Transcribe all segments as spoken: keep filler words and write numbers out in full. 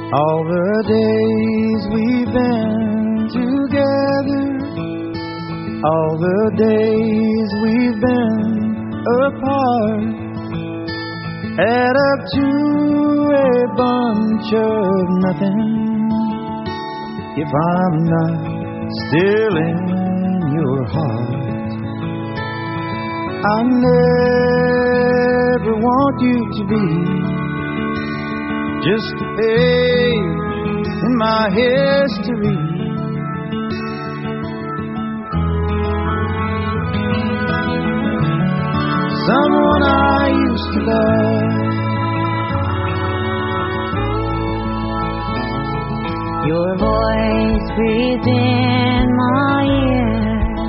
All the days we've been together, all the days we've been apart, add up to a bunch of nothing if I'm not still in your heart. I never want you to be just a page in my history. Someone I used to love. Your voice breathed in my ear,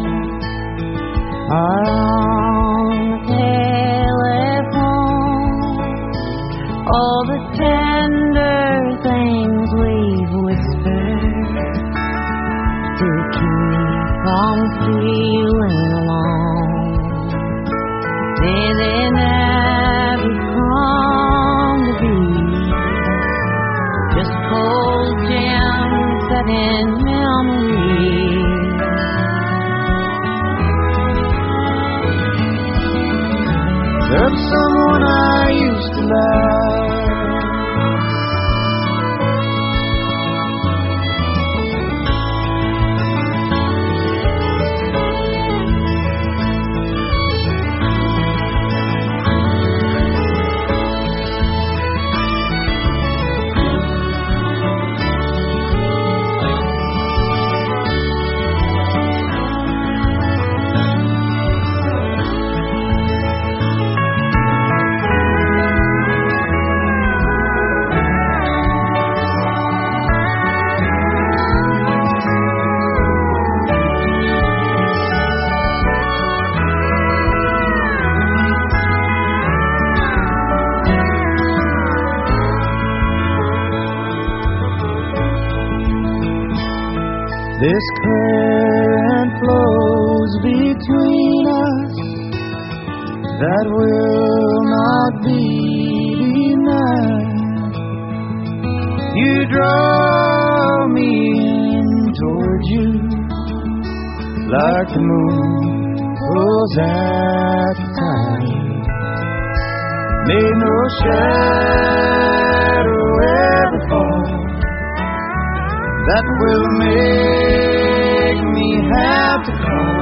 our on the telephone, all the tender things we've whispered to keep from feeling alone. Did they never come to be? Just cold gems set in memory. Of someone I used to love. This current flows between us that will not be denied. You draw me in toward you like the moon pulls at the tide. May no shadow ever fall that will make me have to call